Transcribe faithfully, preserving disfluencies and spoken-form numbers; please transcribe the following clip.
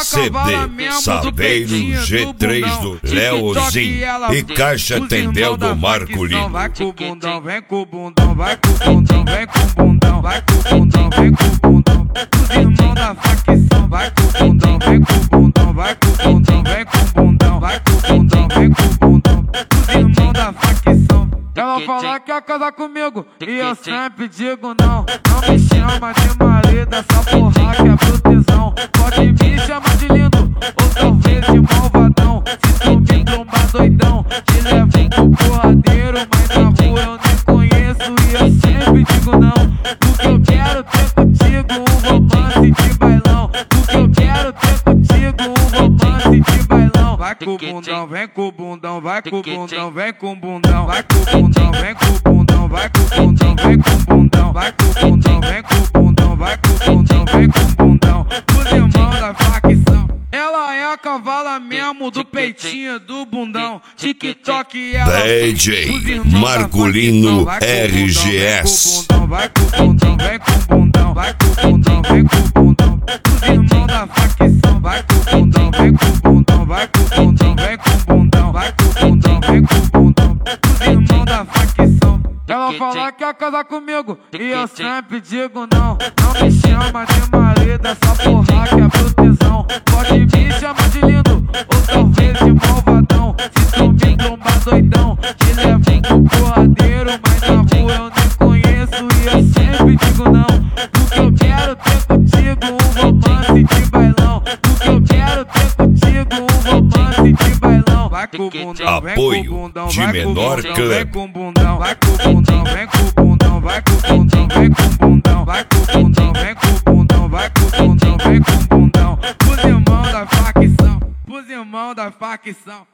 C D Saveiro G três do Leozinho e Caixa Tendel do Marcolino. Vai com o bundão, vem com o bundão, vai com o bundão, vem com o bundão, vai com o bundão, vem com o bundão. Os irmãos da facção, vai com o bundão, vem com o bundão, vai com o bundão, vem com o bundão, vai com o bundão, vem com o bundão. Os irmãos da facção. Ela fala que quer casar comigo e eu sempre digo não. Não me chama de marido, essa porra que é proteção. Pode me chamar de lindo ou talvez de malvadão. Se tu me trombar doidão, te levo pro porradeiro. Mas na rua eu nem conheço e eu sempre digo não. Porque eu quero ter contigo um romance de bailão. Porque eu quero ter contigo um romance de bailão. Vai com o bundão, vem com o bundão, vai com o bundão, vem com o bundão, vai com o bundão, vem com o bundão, vai com o bundão, vem com o bundão, vai com o bundão, vem com o bundão, vai com o bundão, vem com o bundão. Os irmãos da facção. Ela é a cavala mesmo do peitinho do bundão. TikTok ela D J Marcolino R G S. Vai com o bundão, vem com o bundão, vai com o bundão, vem com o bundão. Os irmãos da facção. Vai com o bundão, vem com o bundão, vai com o bundão, vem com o bundão, vai com o bundão, vem com o bundão. Os irmãos da facção. Ela fala que quer casar comigo e eu sempre digo não. Não me chama de marido, essa porra que é proteção. Pode me chamar de lindo ou talvez de malvadão. Se tu me trombar doidão, te levo pro porradeiro. Mas na rua eu nem conheço e eu sempre digo não. Porque eu quero ter contigo um romance de bailão. Porque eu quero ter contigo um romance de bailão. Vai com o bundão, vem com o bundão, de vai com o menor bundão, clã. vem com o bundão, vai com o bundão, vem com o bundão, vai com o bundão, vem com o bundão, vai com o bundão, vem com o bundão, vai com o bundão, vem com o bundão. Os irmãos da facção, os irmãos da facção.